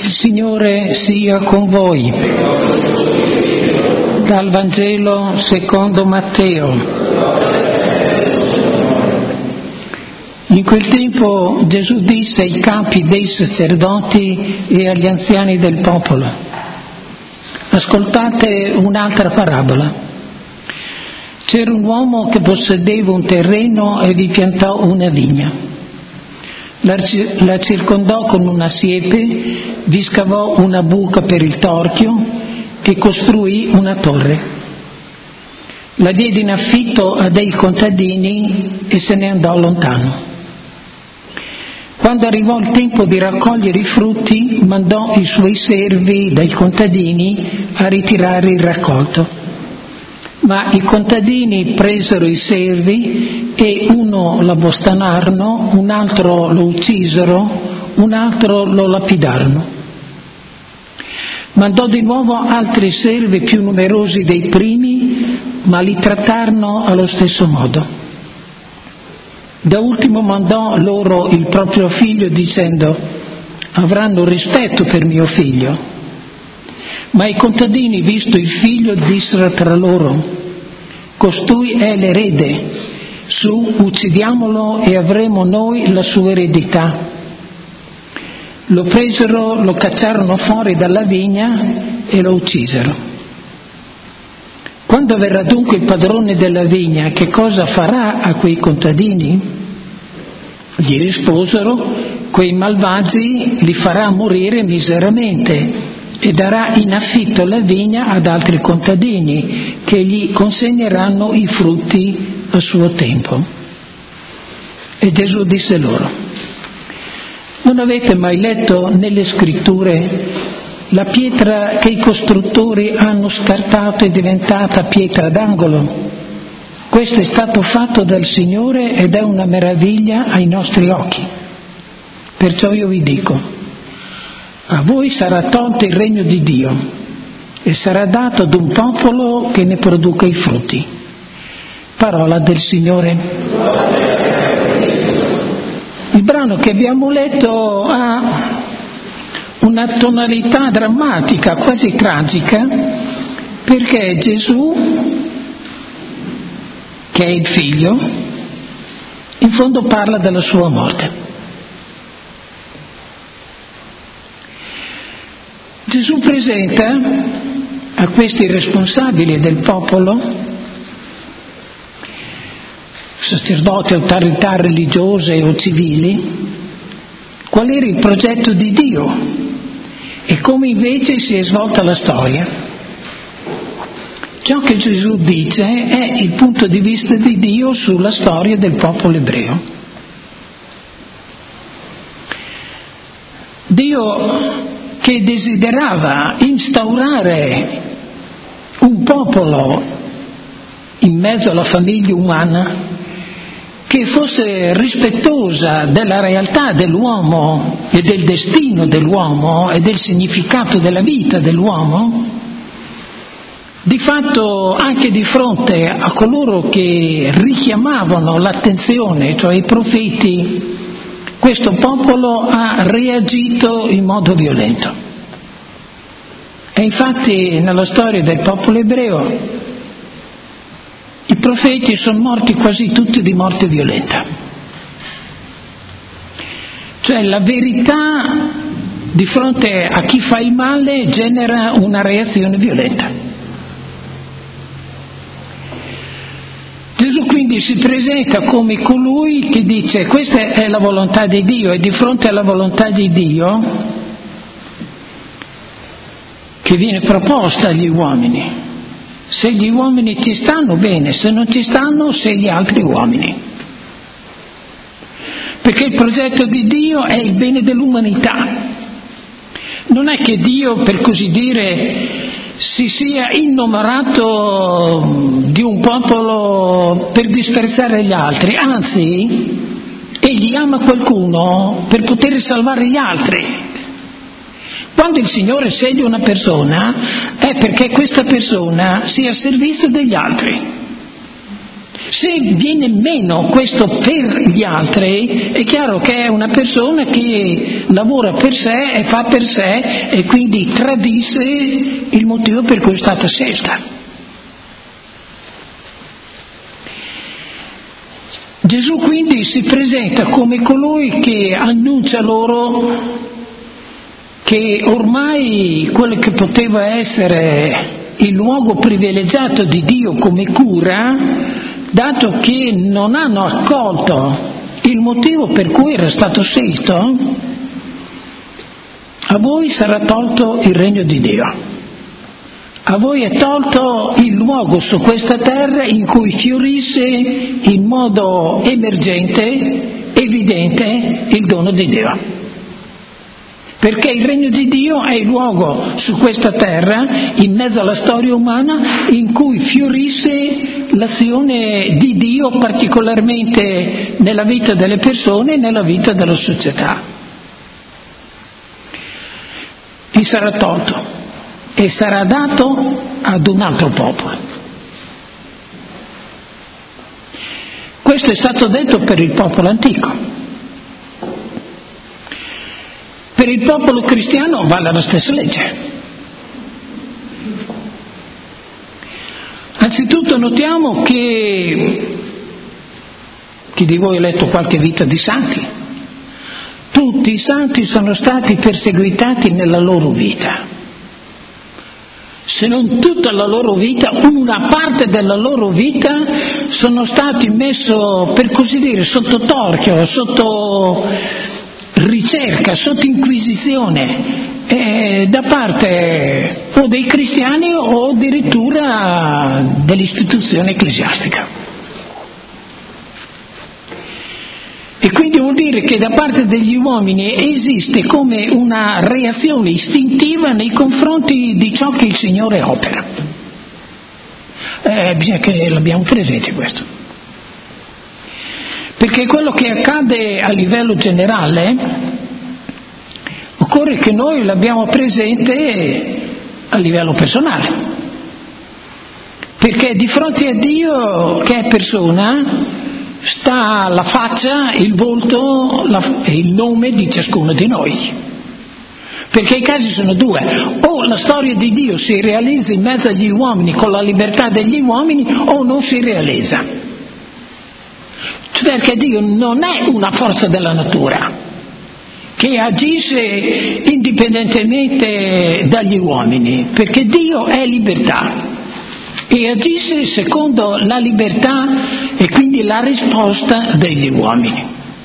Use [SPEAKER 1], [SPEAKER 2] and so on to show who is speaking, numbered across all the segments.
[SPEAKER 1] Il Signore sia con voi. Dal Vangelo secondo Matteo. In quel tempo Gesù disse ai capi dei sacerdoti e agli anziani del popolo: ascoltate un'altra parabola. C'era un uomo che possedeva un terreno e vi piantò una vigna. La circondò con una siepe, vi scavò una buca per il torchio e costruì una torre. La diede in affitto a dei contadini e se ne andò lontano. Quando arrivò il tempo di raccogliere i frutti, mandò i suoi servi dai contadini a ritirare il raccolto. Ma i contadini presero i servi e uno lo abbostanarono, un altro lo uccisero, un altro lo lapidarono. Mandò di nuovo altri servi più numerosi dei primi, ma li trattarono allo stesso modo. Da ultimo mandò loro il proprio figlio dicendo: avranno rispetto per mio figlio. Ma i contadini, visto il figlio, dissero tra loro: costui è l'erede, su, uccidiamolo e avremo noi la sua eredità. Lo presero, lo cacciarono fuori dalla vigna e lo uccisero. Quando verrà dunque il padrone della vigna, che cosa farà a quei contadini? Gli risposero: quei malvagi li farà morire miseramente e darà in affitto la vigna ad altri contadini che gli consegneranno i frutti a suo tempo. E Gesù disse loro: non avete mai letto nelle scritture: la pietra che i costruttori hanno scartato è diventata pietra d'angolo? Questo è stato fatto dal Signore ed è una meraviglia ai nostri occhi. Perciò io vi dico: a voi sarà tolto il regno di Dio e sarà dato ad un popolo che ne produca i frutti. Parola del Signore. Il brano che abbiamo letto ha una tonalità drammatica, quasi tragica, perché Gesù, che è il Figlio, in fondo parla della sua morte. Gesù presenta a questi responsabili del popolo, sacerdoti, autorità religiose o civili, qual era il progetto di Dio e come invece si è svolta la storia. Ciò che Gesù dice è il punto di vista di Dio sulla storia del popolo ebreo. Dio che desiderava instaurare un popolo in mezzo alla famiglia umana che fosse rispettosa della realtà dell'uomo e del destino dell'uomo e del significato della vita dell'uomo, di fatto anche di fronte a coloro che richiamavano l'attenzione, cioè i profeti, questo popolo ha reagito in modo violento. E infatti nella storia del popolo ebreo i profeti sono morti quasi tutti di morte violenta. Cioè la verità di fronte a chi fa il male genera una reazione violenta. Gesù quindi si presenta come colui che dice: questa è la volontà di Dio, e di fronte alla volontà di Dio che viene proposta agli uomini, se gli uomini ci stanno bene, se non ci stanno, se gli altri uomini. Perché il progetto di Dio è il bene dell'umanità. Non è che Dio, per così dire, si sia innamorato di un popolo per disprezzare gli altri, anzi, egli ama qualcuno per poter salvare gli altri. Quando il Signore sceglie una persona è perché questa persona sia a servizio degli altri. Se viene meno questo per gli altri, è chiaro che è una persona che lavora per sé e fa per sé e quindi tradisce il motivo per cui è stata scelta. Gesù quindi si presenta come colui che annuncia loro che ormai quello che poteva essere il luogo privilegiato di Dio come cura, dato che non hanno accolto il motivo per cui era stato scelto, a voi sarà tolto il regno di Dio. A voi è tolto il luogo su questa terra in cui fiorisce in modo emergente, evidente, il dono di Dio. Perché il regno di Dio è il luogo su questa terra, in mezzo alla storia umana, in cui fiorisce l'azione di Dio particolarmente nella vita delle persone e nella vita della società. Vi sarà tolto e sarà dato ad un altro popolo. Questo è stato detto per il popolo antico. Per il popolo cristiano vale la stessa legge. Anzitutto notiamo che chi di voi ha letto qualche vita di santi? Tutti i santi sono stati perseguitati nella loro vita. Se non tutta la loro vita, una parte della loro vita sono stati messi, per così dire, sotto torchio, sotto ricerca, sotto inquisizione, da parte o dei cristiani o addirittura dell'istituzione ecclesiastica. E quindi vuol dire che da parte degli uomini esiste come una reazione istintiva nei confronti di ciò che il Signore opera. Bisogna che l'abbiamo presente questo. Perché quello che accade a livello generale, occorre che noi l'abbiamo presente a livello personale. Perché di fronte a Dio, che è persona, sta la faccia, il volto e il nome di ciascuno di noi. Perché i casi sono due: o la storia di Dio si realizza in mezzo agli uomini con la libertà degli uomini, o non si realizza. Perché Dio non è una forza della natura che agisce indipendentemente dagli uomini, perché Dio è libertà e agisce secondo la libertà e quindi la risposta degli uomini.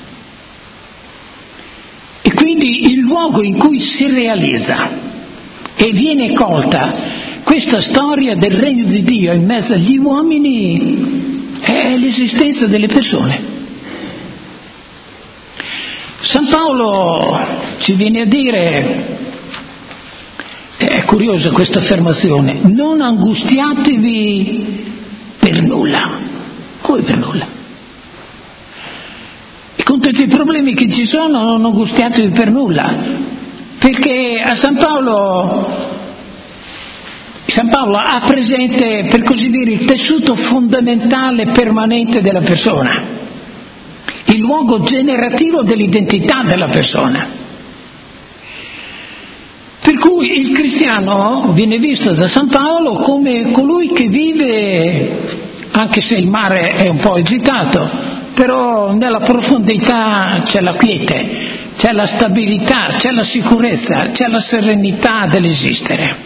[SPEAKER 1] E quindi il luogo in cui si realizza e viene colta questa storia del regno di Dio in mezzo agli uomini è l'esistenza delle persone. San Paolo ci viene a dire, è curiosa questa affermazione, non angustiatevi per nulla. Come per nulla? E con tutti i problemi che ci sono non angustiatevi per nulla, perché a San Paolo ha presente, per così dire, il tessuto fondamentale permanente della persona, il luogo generativo dell'identità della persona. Per cui il cristiano viene visto da San Paolo come colui che vive, anche se il mare è un po' agitato, però nella profondità c'è la quiete, c'è la stabilità, c'è la sicurezza, c'è la serenità dell'esistere.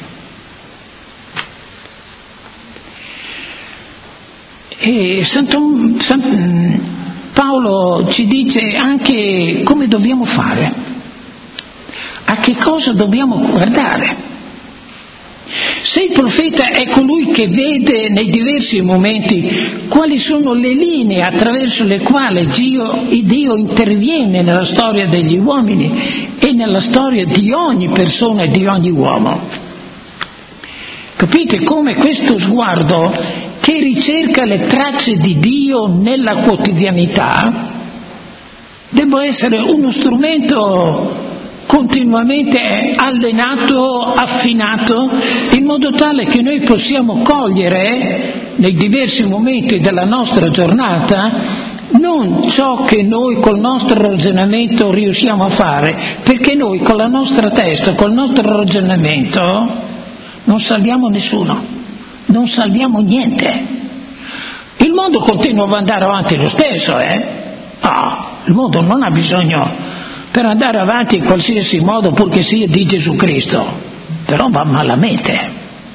[SPEAKER 1] E San Paolo ci dice anche come dobbiamo fare, a che cosa dobbiamo guardare. Se il profeta è colui che vede nei diversi momenti quali sono le linee attraverso le quali Dio interviene nella storia degli uomini e nella storia di ogni persona e di ogni uomo, capite come questo sguardo che ricerca le tracce di Dio nella quotidianità debba essere uno strumento continuamente allenato, affinato, in modo tale che noi possiamo cogliere nei diversi momenti della nostra giornata, non ciò che noi col nostro ragionamento riusciamo a fare, perché noi con la nostra testa, col nostro ragionamento, non salviamo nessuno, non salviamo niente. Il mondo continua ad andare avanti lo stesso, No, il mondo non ha bisogno per andare avanti in qualsiasi modo, purché sia di Gesù Cristo, però va malamente.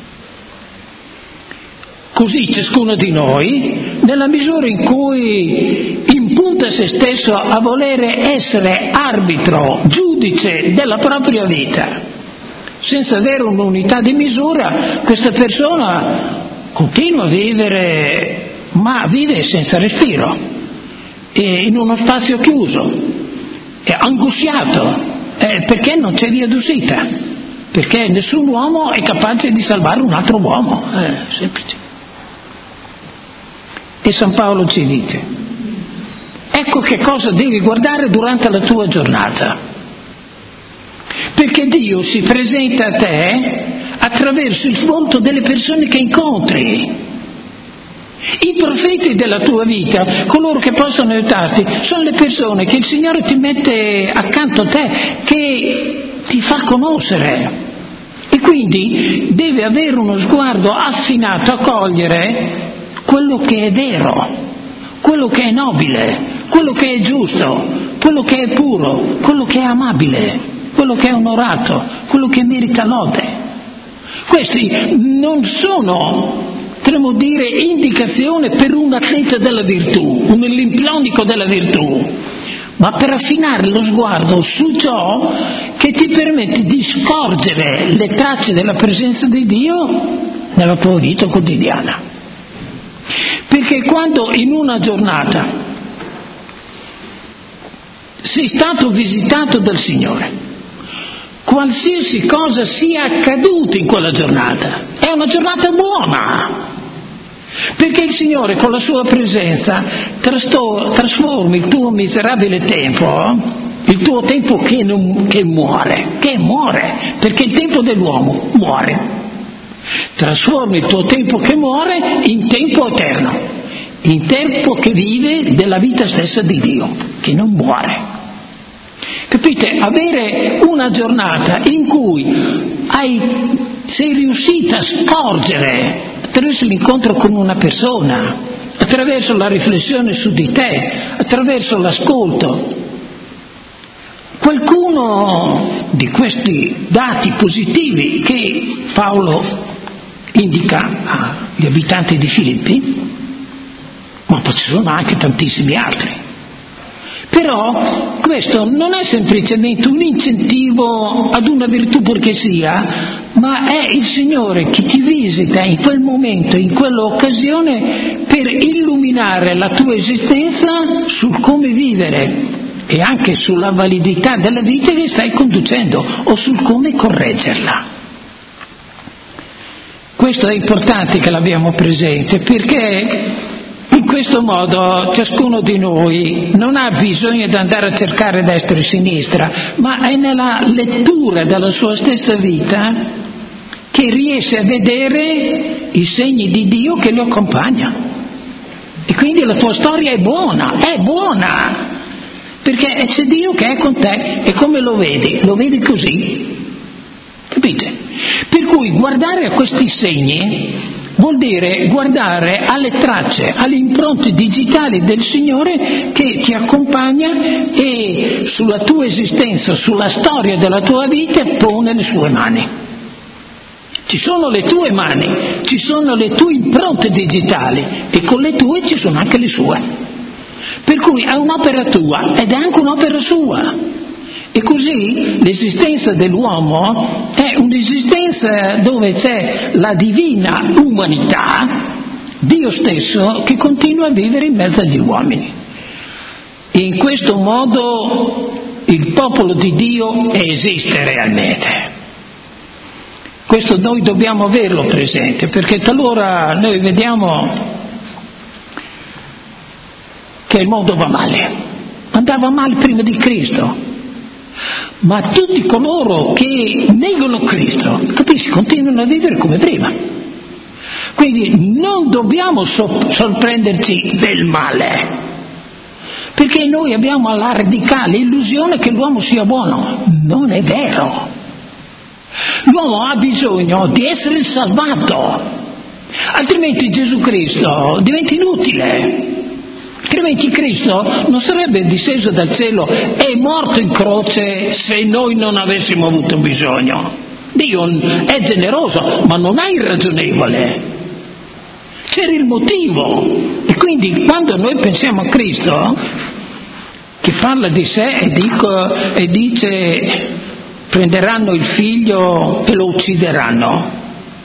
[SPEAKER 1] Così ciascuno di noi, nella misura in cui impunta se stesso a volere essere arbitro, giudice della propria vita, senza avere un'unità di misura, questa persona continua a vivere, ma vive senza respiro, in uno spazio chiuso, è angustiato, perché non c'è via d'uscita, perché nessun uomo è capace di salvare un altro uomo, semplice. E San Paolo ci dice: ecco che cosa devi guardare durante la tua giornata, perché Dio si presenta a te attraverso il volto delle persone che incontri. I profeti della tua vita, coloro che possono aiutarti, sono le persone che il Signore ti mette accanto a te, che ti fa conoscere, e quindi devi avere uno sguardo affinato a cogliere quello che è vero, quello che è nobile, quello che è giusto, quello che è puro, quello che è amabile, quello che è onorato, quello che merita lode. Questi non sono, potremmo dire, indicazione per un atleta della virtù, un olimpionico della virtù, ma per affinare lo sguardo su ciò che ti permette di scorgere le tracce della presenza di Dio nella tua vita quotidiana. Perché quando in una giornata sei stato visitato dal Signore, qualsiasi cosa sia accaduto in quella giornata, è una giornata buona, perché il Signore con la sua presenza trasforma il tuo miserabile tempo, il tuo tempo che muore, perché il tempo dell'uomo muore. Trasforma il tuo tempo che muore in tempo eterno, in tempo che vive della vita stessa di Dio, che non muore. Capite? Avere una giornata in cui sei riuscita a scorgere, attraverso l'incontro con una persona, attraverso la riflessione su di te, attraverso l'ascolto, qualcuno di questi dati positivi che Paolo indica agli abitanti di Filippi, ma ci sono anche tantissimi altri. Però questo non è semplicemente un incentivo ad una virtù perché sia, ma è il Signore che ti visita in quel momento, in quell'occasione, per illuminare la tua esistenza sul come vivere e anche sulla validità della vita che stai conducendo o sul come correggerla. Questo è importante che l'abbiamo presente, perché in questo modo ciascuno di noi non ha bisogno di andare a cercare destra e sinistra, ma è nella lettura della sua stessa vita che riesce a vedere i segni di Dio che lo accompagna. E quindi la tua storia è buona, perché c'è Dio che è con te. E come lo vedi? Lo vedi così, capite? Per cui guardare a questi segni vuol dire guardare alle tracce, alle impronte digitali del Signore che ti accompagna e sulla tua esistenza, sulla storia della tua vita pone le sue mani. Ci sono le tue mani, ci sono le tue impronte digitali e con le tue ci sono anche le sue. Per cui è un'opera tua ed è anche un'opera sua. E così l'esistenza dell'uomo è un'esistenza dove c'è la divina umanità, Dio stesso, che continua a vivere in mezzo agli uomini. E in questo modo il popolo di Dio esiste realmente. Questo noi dobbiamo averlo presente, perché talora noi vediamo che il mondo va male. Andava male prima di Cristo. Ma tutti coloro che negano Cristo, capisci, continuano a vivere come prima. Quindi non dobbiamo sorprenderci del male, perché noi abbiamo la radicale illusione che l'uomo sia buono. Non è vero. L'uomo ha bisogno di essere salvato, altrimenti Gesù Cristo diventa inutile. Altrimenti Cristo non sarebbe disceso dal cielo e morto in croce se noi non avessimo avuto bisogno. Dio è generoso, ma non è irragionevole. C'era il motivo. E quindi quando noi pensiamo a Cristo, che parla di sé e dice prenderanno il figlio e lo uccideranno,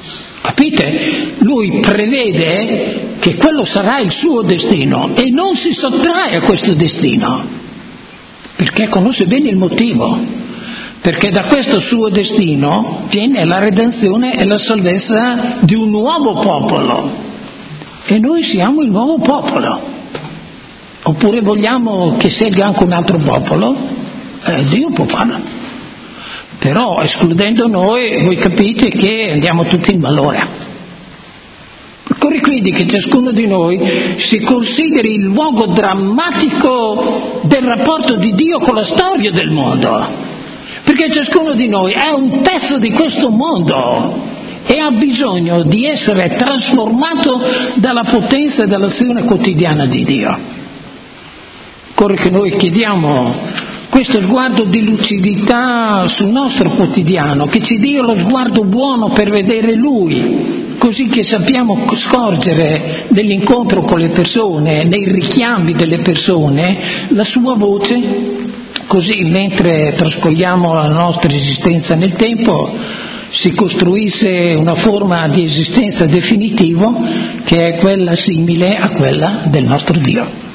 [SPEAKER 1] capite? Lui prevede che quello sarà il suo destino e non si sottrae a questo destino, perché conosce bene il motivo, perché da questo suo destino viene la redenzione e la salvezza di un nuovo popolo, e noi siamo il nuovo popolo. Oppure vogliamo che scelga anche un altro popolo? Dio può farlo, però escludendo noi, voi capite che andiamo tutti in malora. Occorre quindi che ciascuno di noi si consideri il luogo drammatico del rapporto di Dio con la storia del mondo, perché ciascuno di noi è un pezzo di questo mondo e ha bisogno di essere trasformato dalla potenza e dall'azione quotidiana di Dio. Occorre che noi chiediamo questo sguardo di lucidità sul nostro quotidiano, che ci dia lo sguardo buono per vedere Lui, così che sappiamo scorgere nell'incontro con le persone, nei richiami delle persone, la sua voce, così mentre trascorriamo la nostra esistenza nel tempo si costruisse una forma di esistenza definitiva che è quella simile a quella del nostro Dio.